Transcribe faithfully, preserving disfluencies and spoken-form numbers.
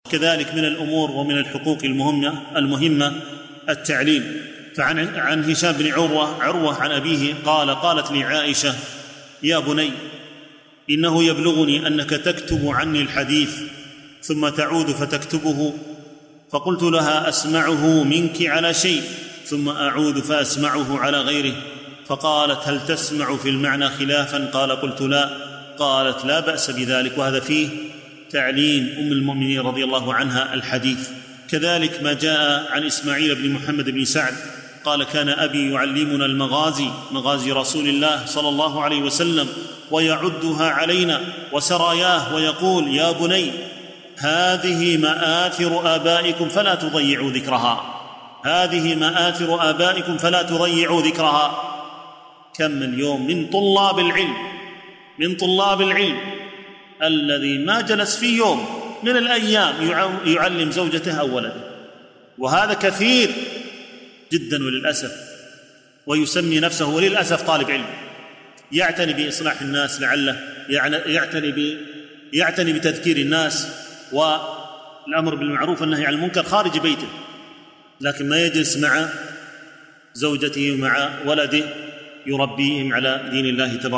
كذلك من الأمور ومن الحقوق المهمة المهمة التعليم. فعن عن هشام بن عروة عروة عن أبيه قال: قالت لي عائشة: يا بني، إنه يبلغني أنك تكتب عني الحديث ثم تعود فتكتبه. فقلت لها: أسمعه منك على شيء ثم أعود فأسمعه على غيره. فقالت: هل تسمع في المعنى خلافا؟ قال: قلت: لا. قالت: لا بأس بذلك. وهذا فيه تعليم أم المؤمنين رضي الله عنها الحديث. كذلك ما جاء عن إسماعيل بن محمد بن سعد قال: كان أبي يعلمنا المغازي، مغازي رسول الله صلى الله عليه وسلم، ويعدها علينا وسراياه، ويقول: يا بني، هذه مآثر آبائكم فلا تضيعوا ذكرها، هذه مآثر آبائكم فلا تضيعوا ذكرها. كم اليوم من طلاب العلم من طلاب العلم الذي ما جلس في يوم من الأيام يعلم زوجته أو ولده، وهذا كثير جدا وللأسف، ويسمي نفسه وللأسف طالب علم، يعتني بإصلاح الناس، لعله يعتني ب يعتني بتذكير الناس والأمر بالمعروف والنهي عن المنكر خارج بيته، لكن ما يجلس مع زوجته ومع ولده يربيهم على دين الله تبارك